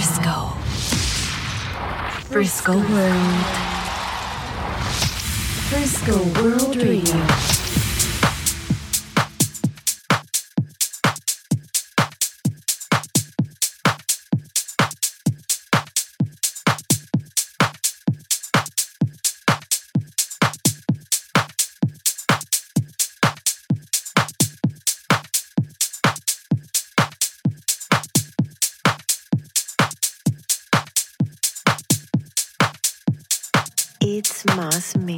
Frisco World. Frisco World Radio. It's más me.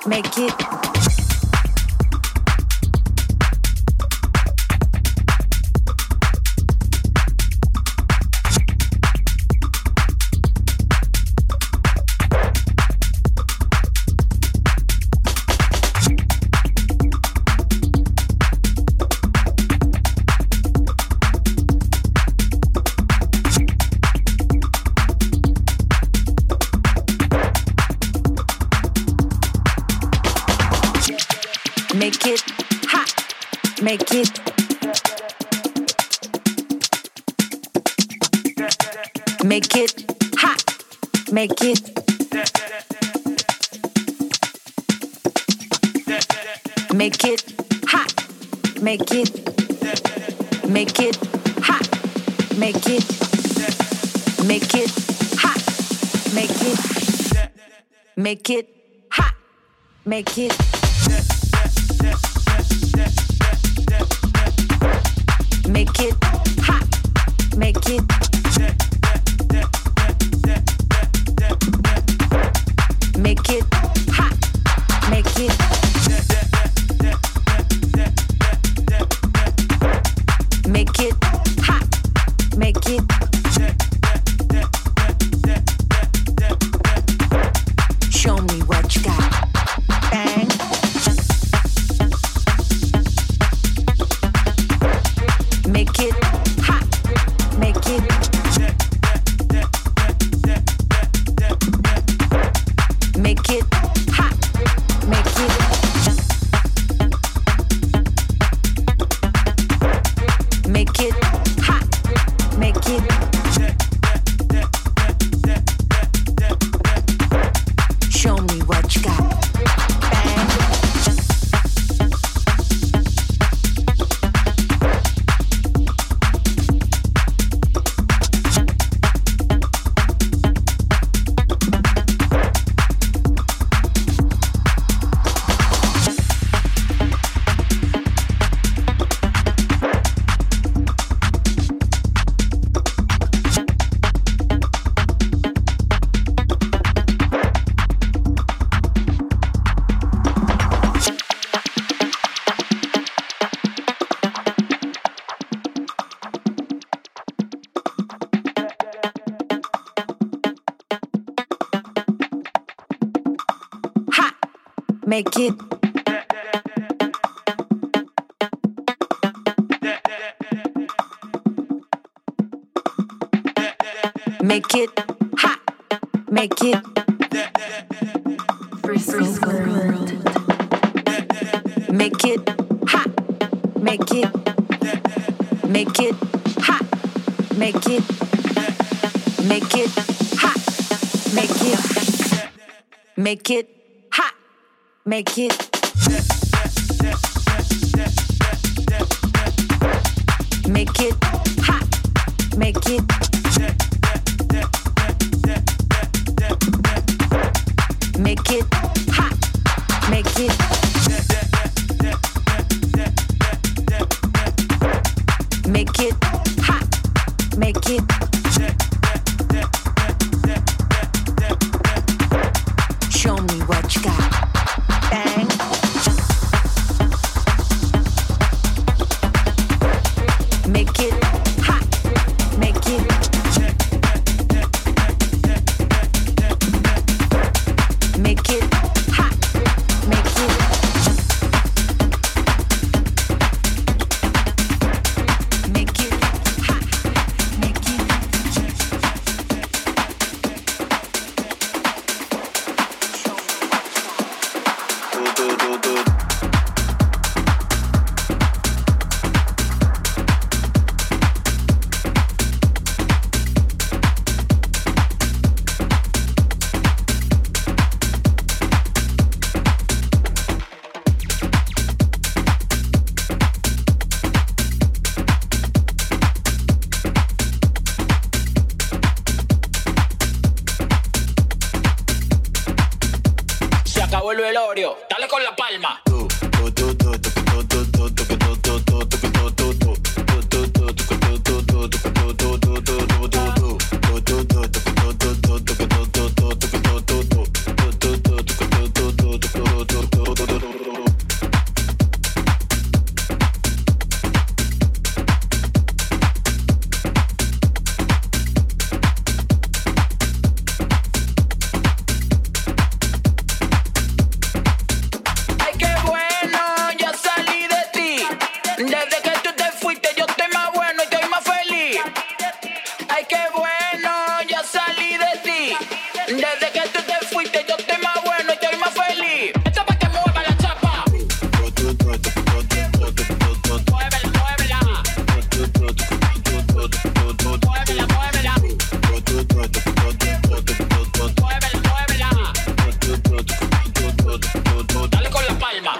make it. Make it hot, make it. Make it hot, make it. Make it hot, make it. Make it hot, make it. Make it hot, make it. Make it hot, make it. Make it hot, make it. Make it hot, make it. Make it hot, make it. Show me what you got. Bang. Make it hot, make it. Make it hot, make it. Make it hot, make it. Show me what you got. Bang. Make it. Make it hot, make it. Frisco World. Make it hot, make it. Make it hot, make it. Make it hot, make it. Make it hot, make it. Make it hot, make it. Make it hot, make it. Make it hot, make it. Show me what you got. Bang. Make it hot, make it. Make it hot, make it. Make it hot, make it. acabó el velorio. Dale con la palma. Ay, qué bueno, ya salí de ti. Desde que tú te fuiste, yo estoy más bueno y estoy más feliz. Esto es para que mueva la chapa. Muévela, muévela. Muévela, muévela. Muévela, muévela. Dale con la palma.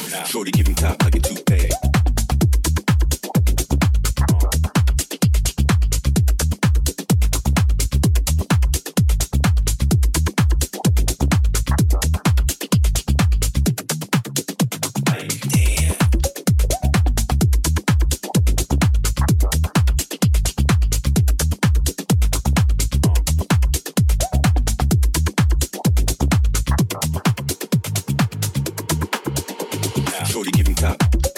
Shorty giving top like a toupee. Shorty giving top.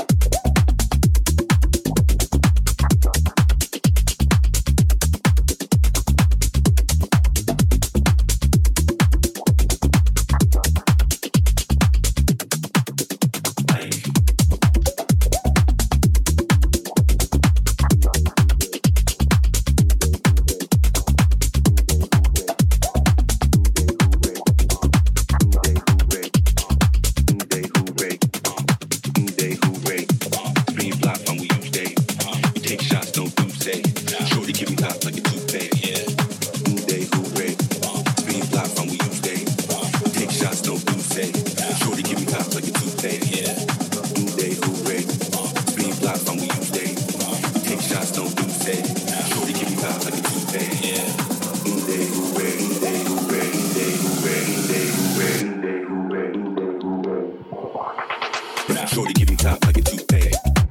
Shorty giving top like a toupee.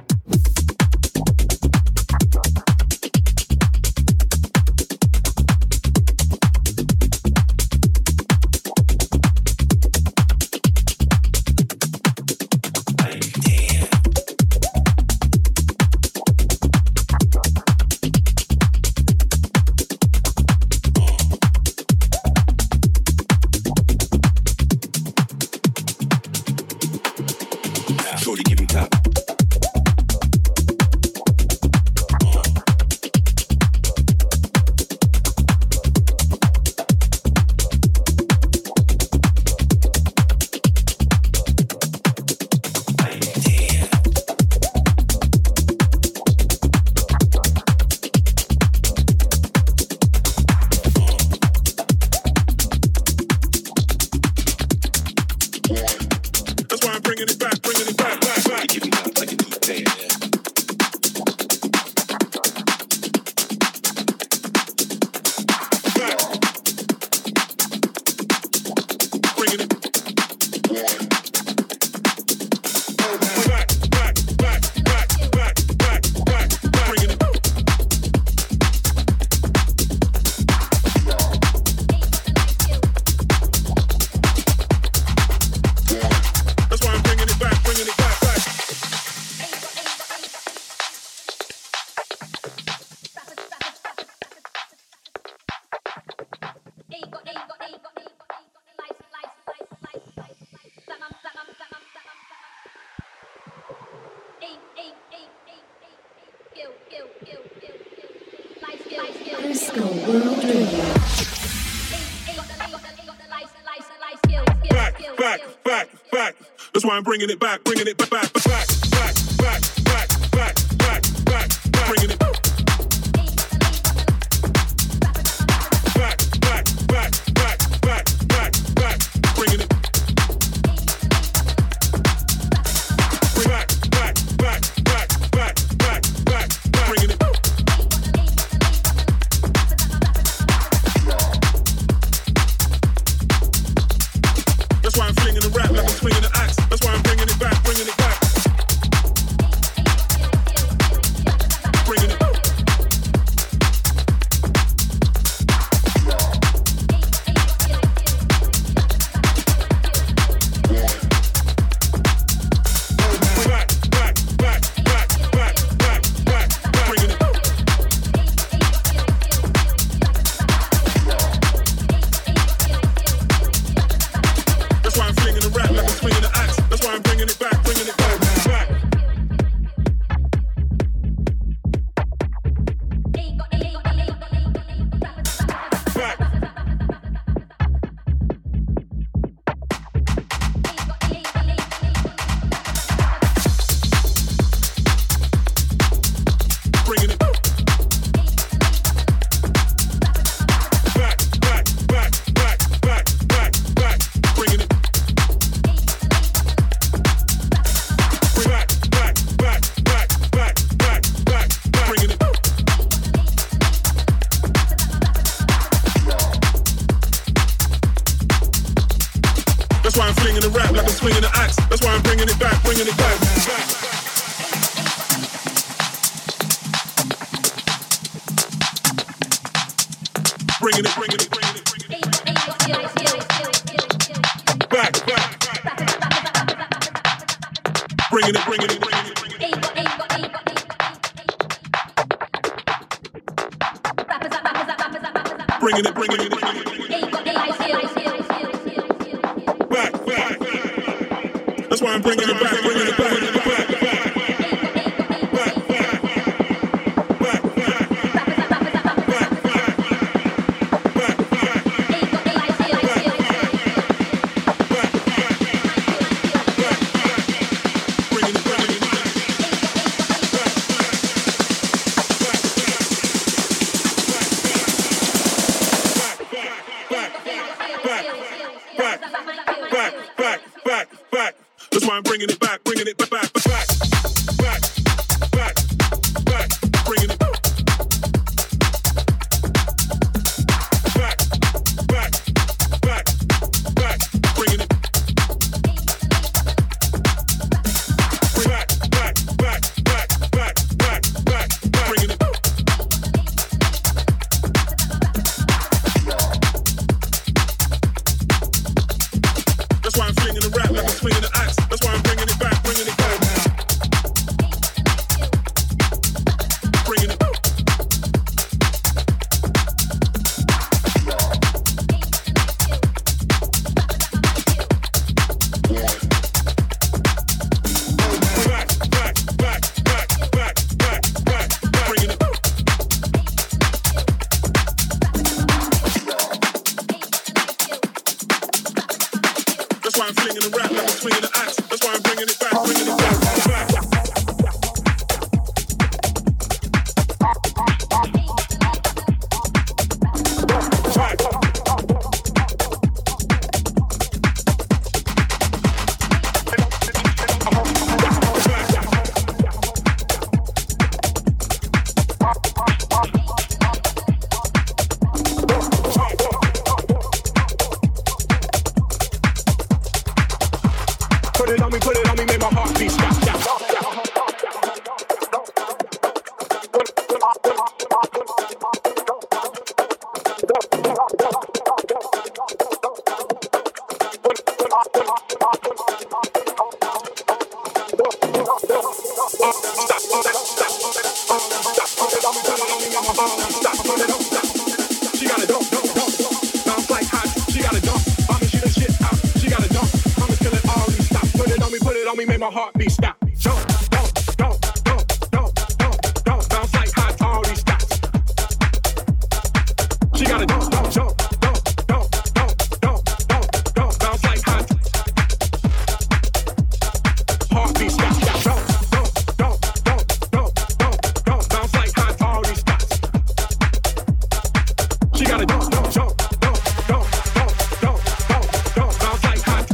Shorty giving top. That's why I'm bringing it back. Giving top like a toupee. Frisco World Radio. Back. That's why I'm bringing it back. Bringing it back. Bringing it back. That's why I'm flinging the rap like I'm swinging the axe. That's why I'm bringing it back. That's why I'm flinging the rap like I'm swinging the axe. That's why I'm bringing it back, bringing it back. Bringing it, bringing it, bringing it, bringing it. Back, back, back. Bringing it, bringing it, bringing it, bringing it. Bringing it, bringing it, bringing it. Back, back, back. That's why I'm bringing it back, bringing it back, bringing it back, back, back, back, back, back, back, back, bringing it, bringing it, back. That's why I'm bringing it back, bringing it back, back, back, back, back, back, bringing it back, back, back, back, back, bringing it back, back, back, back, back, back, back, bringing it back. That's why I'm flinging the rap like I'm swinging the axe. That's why I'm bringing it back, bringing it back. Bringing it back. Back, back, back, back, back, back, back, bringing it back. That's why I'm flinging the rap like I'm swinging the axe. That's why I'm bringing it back, bringing it back, back. Put it on me, make my heartbeat stop. She got a dump, bounce like hot. She got a dump, I'ma shoot the shit out. She got a dump, I'ma kill it all. Stop, put it on me, make my heartbeat stop. Jump, bounce like hot. All these stops. She got a dump, bounce like hot. Heartbeat stop. Bounce like hot. All these stops. She got a dump, bounce like hot.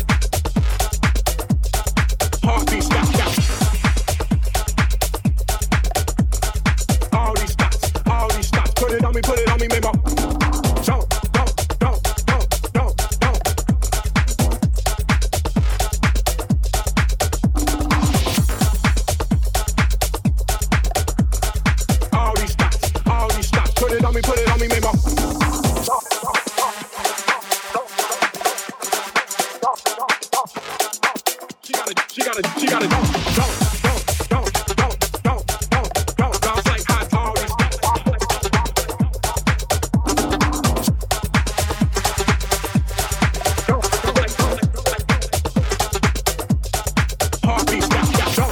Heartbeat stop. All these stops. Put it on me, make my jump. All these stops. Put it on me, make my She got a dump, bounce like hot. All these heartbeat stop.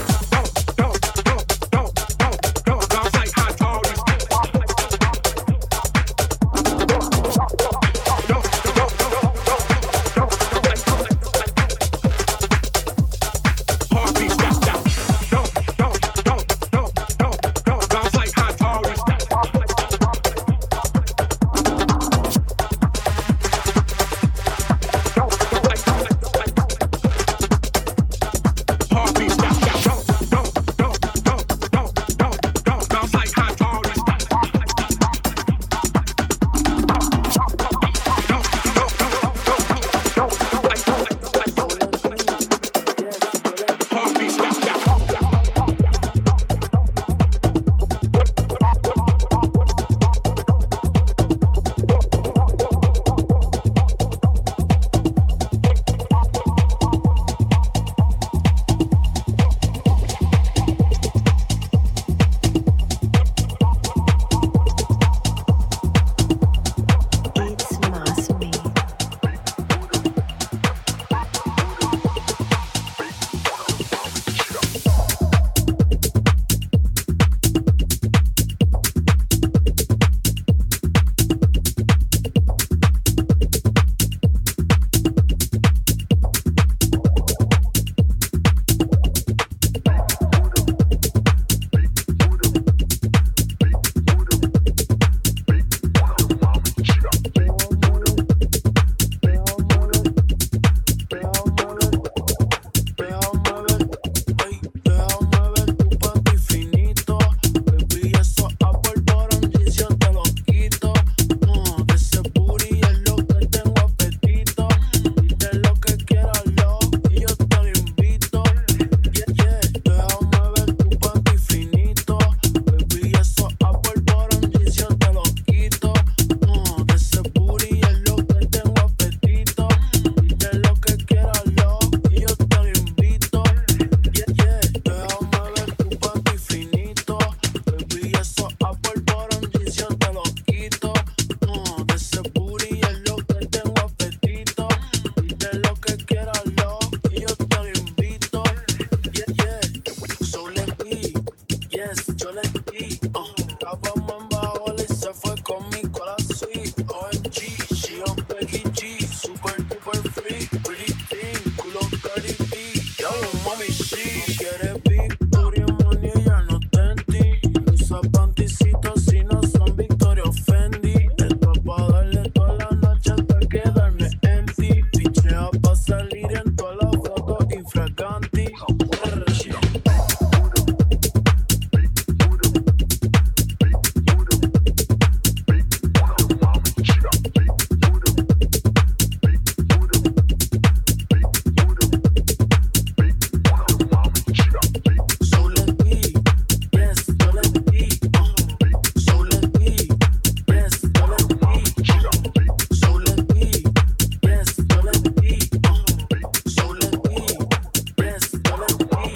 Bounce like hot. All these heartbeat stop.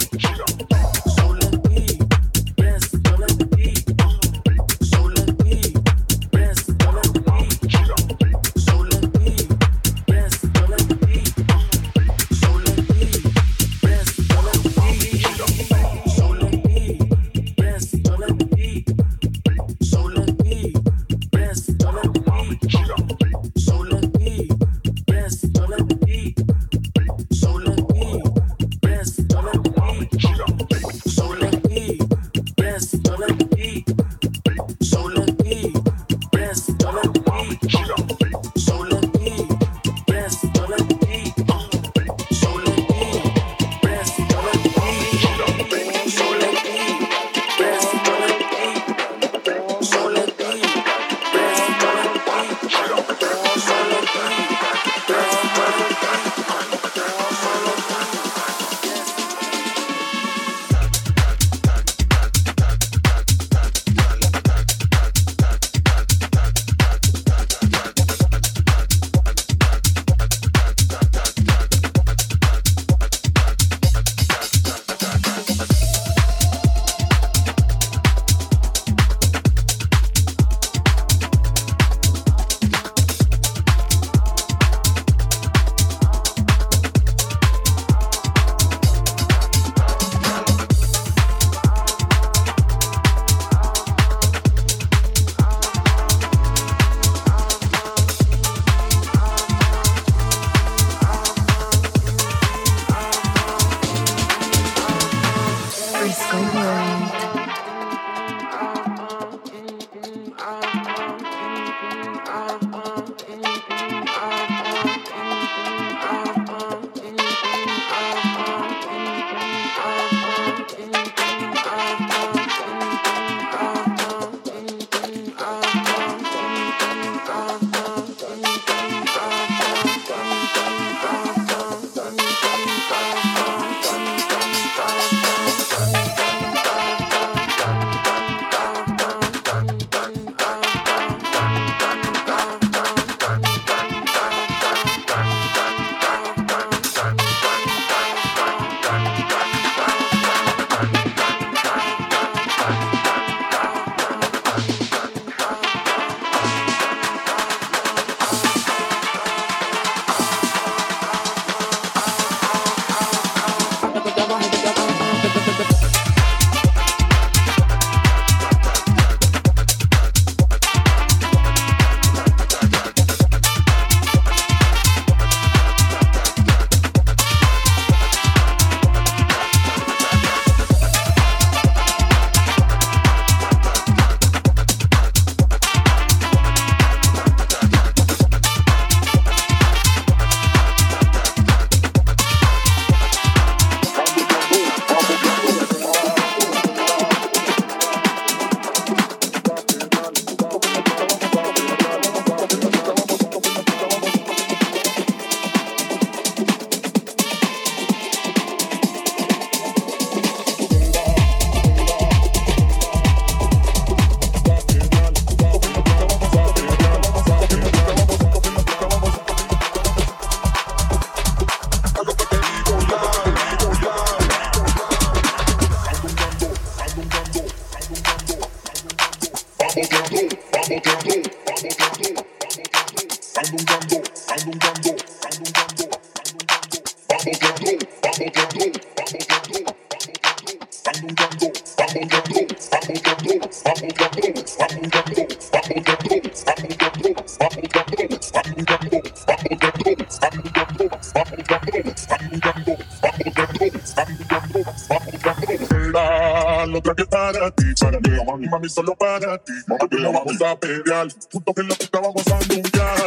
Lo traje para ti, mami, solo para ti. Mami, que lo vamos a pelear. Juntos en la pista vamos a nuncar.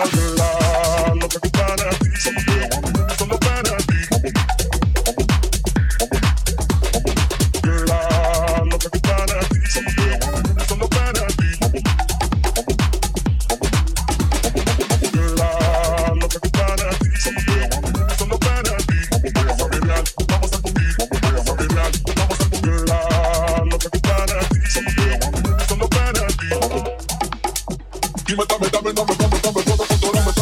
Lo traje para ti, mami, solo para ti. Lo traje para ti, mami, solo para ti. Lo traje para ti, mami, solo para ti. Vamos a pelear, vamos a cumplir. Vamos a pelear, vamos a cumplir. Lo traje para ti, solo para ti. Dime, dame, puedo controlarme,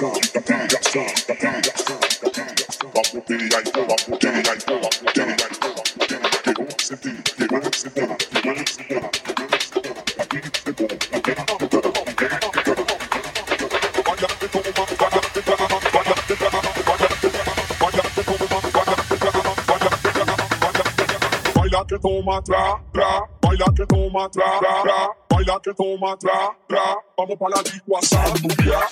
Baila que toma, tra, tra, baila que toma, tra, tra, baila que toma, tra, tra, vamos pa' la disco a saludar.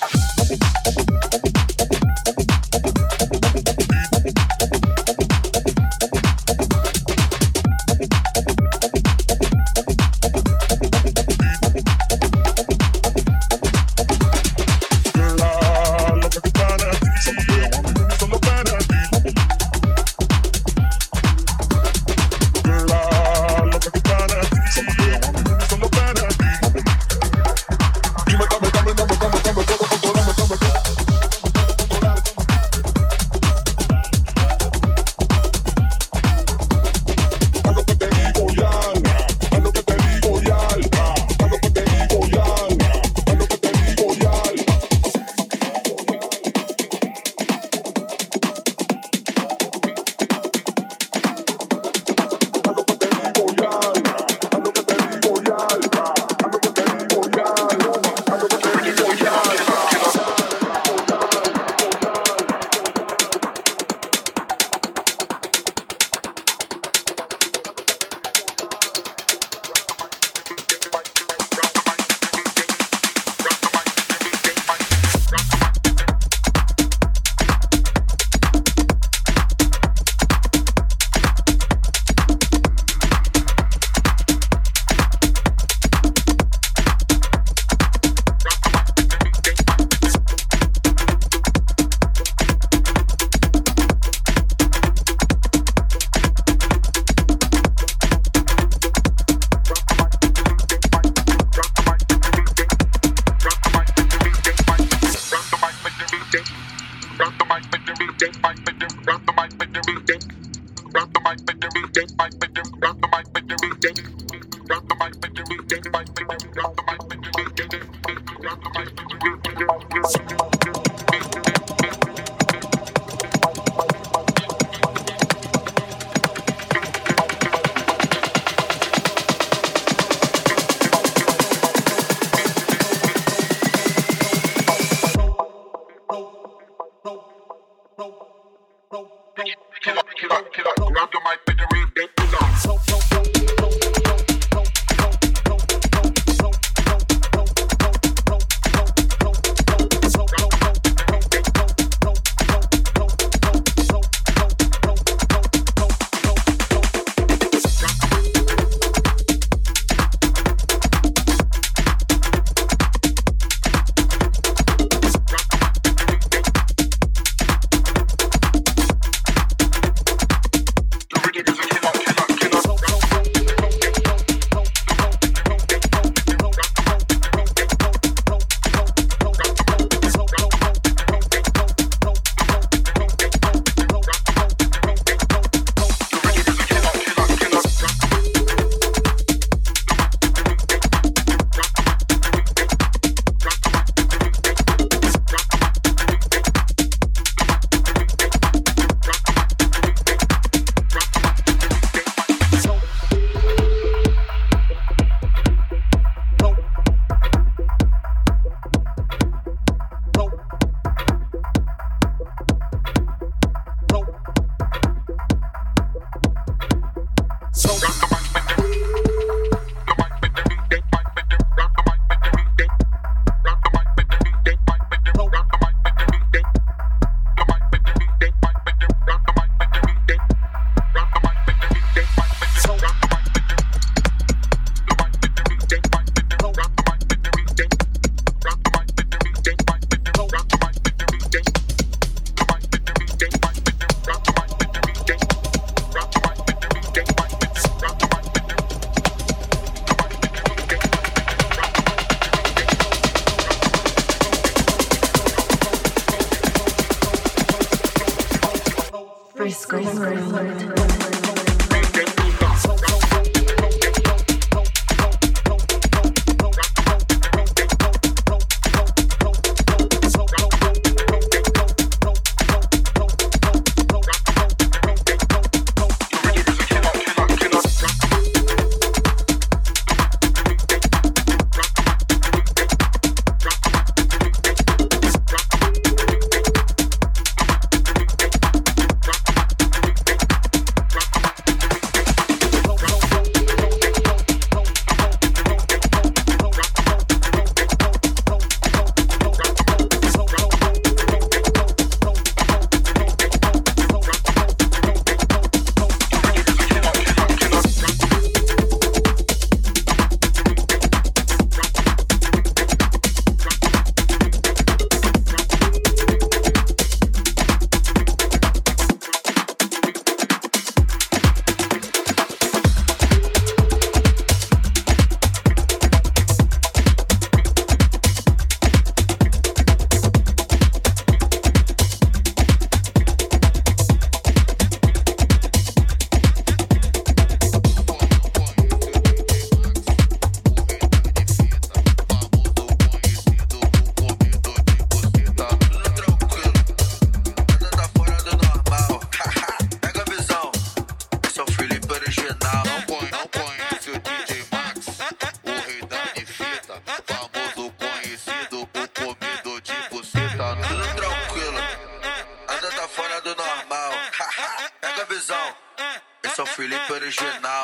Felipe original.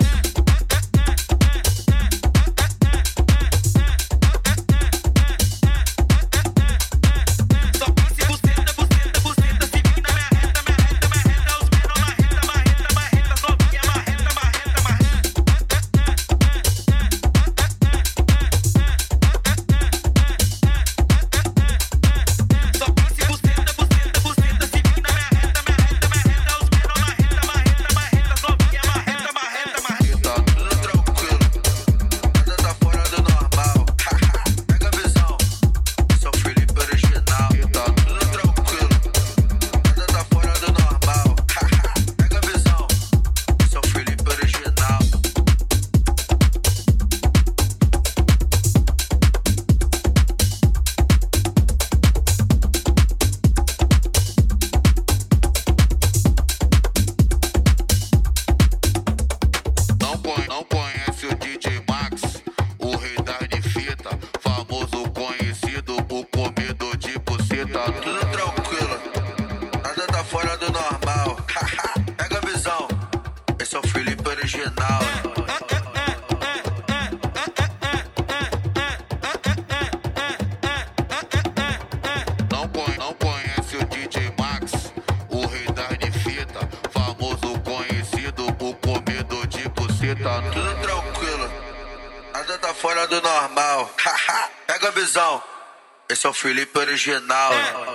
Tudo tranquilo, nada tá fora do normal. Pega a visão, esse é o Felipe original.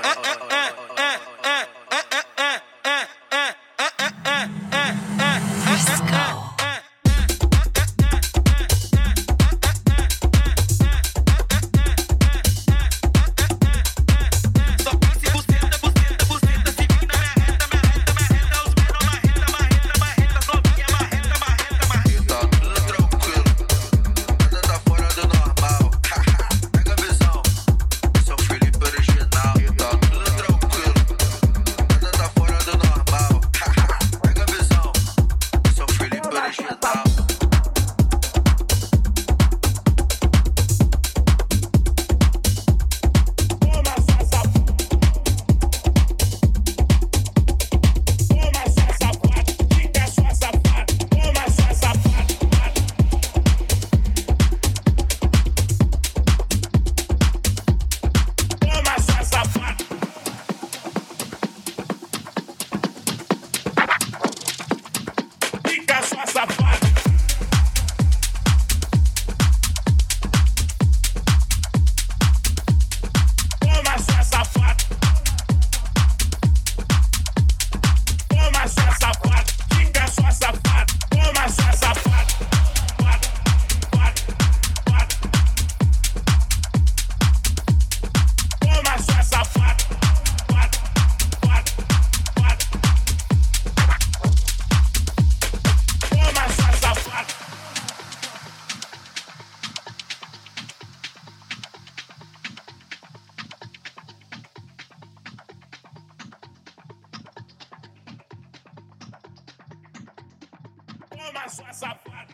Toma sua safada.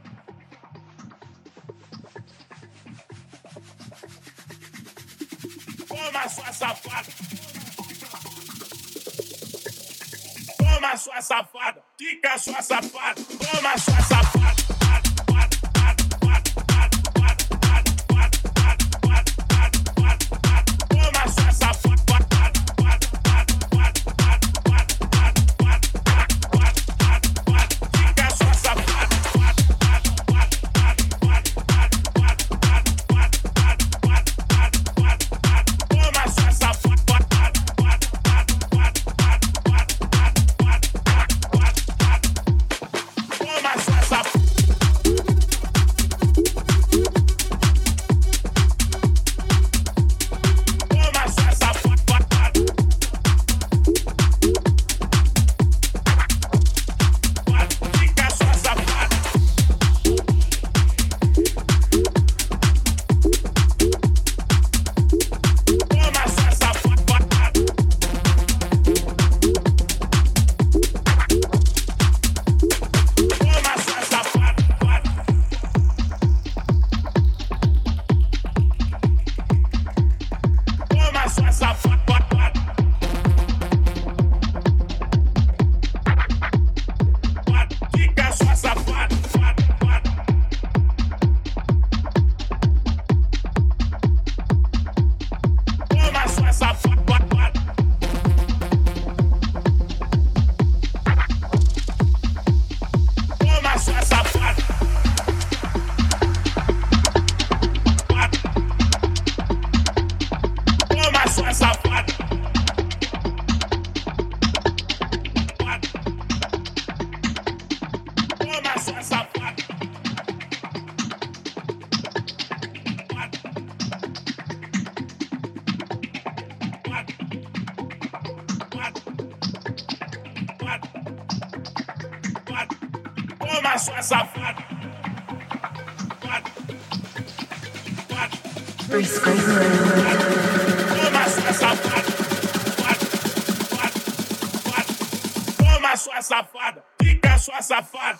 Toma sua safada. Toma sua safada. Fica sua safada. Toma sua safada. Toma sua safada. sua safada. Frisco World. Toma sua safada. Toma sua safada. Fica sua safada.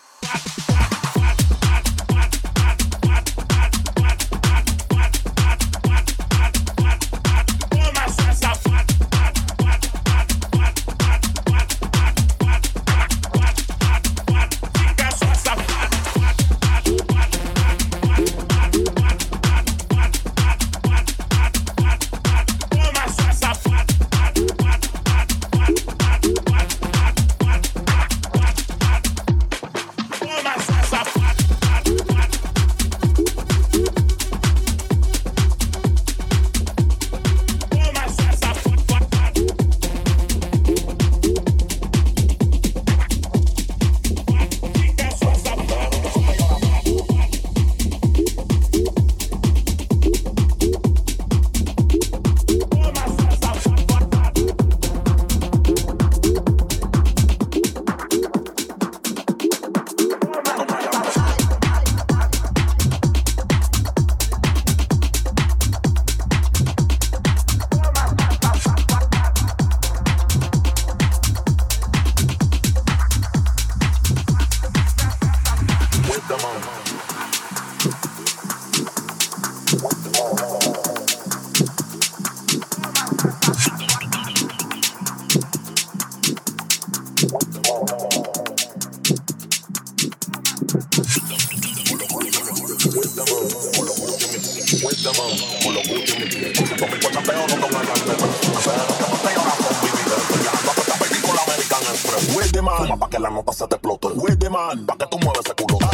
Fuma pa' que la nota se te explote. With man, pa' que tú mueves ese culo.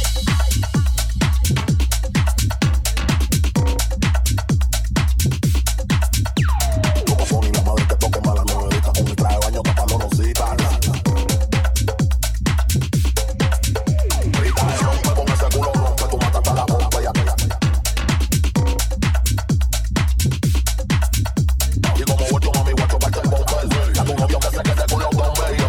Como Sony, la madre que toque mala nuevita. Con mi traje de baño tapa la rosita. Grita, rompe con ese culo, rompe. Tú matas a la bomba y aquella. Y como vuelto mami, guacho, parte el bomber. Ya tu novio que se quede con los bomberos.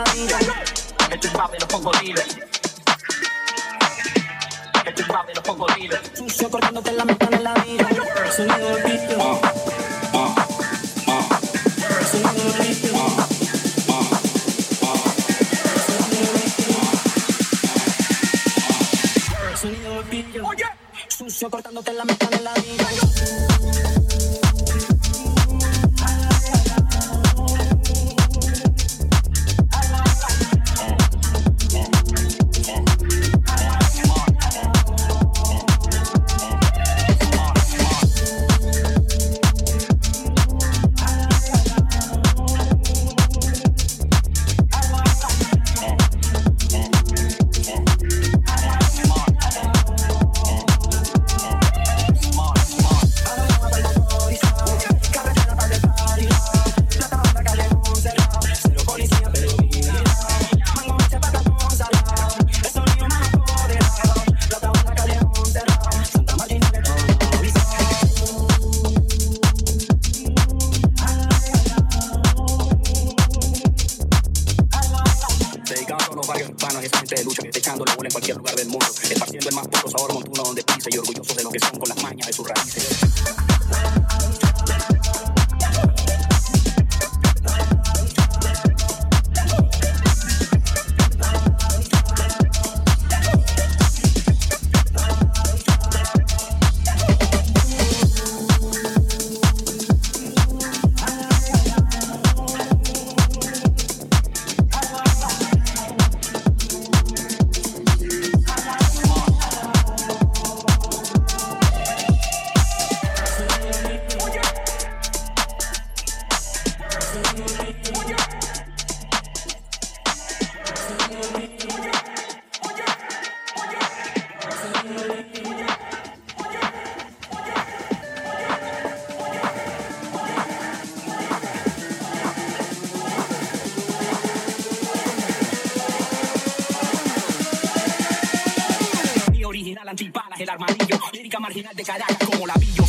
ladillo. Esto es rap de los cocodrilos. Esto es rap de los cocodrilos. Sucio cortándote la mente en el ladillo. Sonido del beat. Sonido del beat. Sonido del pillo, sucio cortándote la mente en el ladillo. Antipalas, el armadillo, lírica marginal de Caracas como la pillo.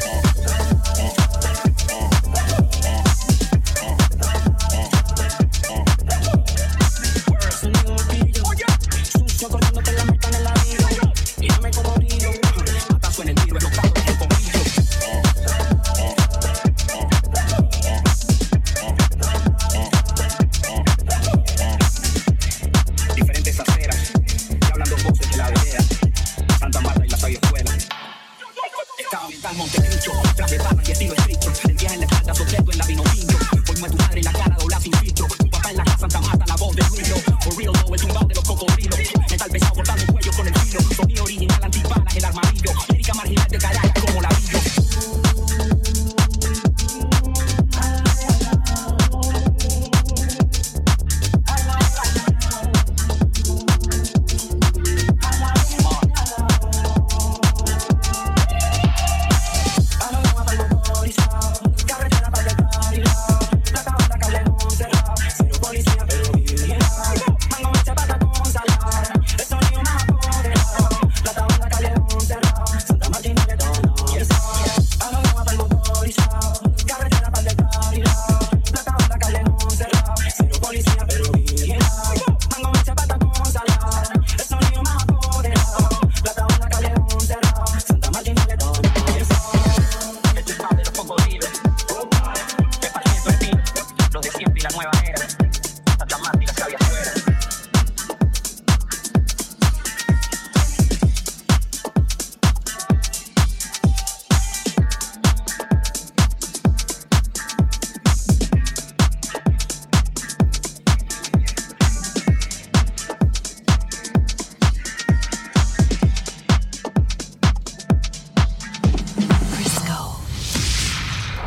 Sonido del pillo, sucio cortándote la mente en el ladillo. Y no me cocodrilo, matazo en el tiro, el octavo es el bombillo. Diferentes aceras, y hablan dos voces de la vereda. Santa Marta y la sabia escuela. Estaba mental Montecristo, traje barra y estilo estricto. El viaje en la espalda, sostento en la vino tinto. Hoy no es tu madre en la cara, dobla sin filtro. Tu papá en la casa, Santa Marta, la voz del ruido. For real, no, el tumbao de los cocodrilos. Metal pesado cortando cuello con el filo. Sonido original, antipalas, el armadillo. Lírica marginal de Caracas como la pillo.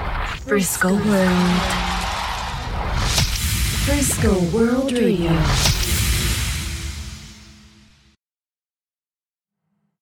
Frisco World. Frisco World Radio.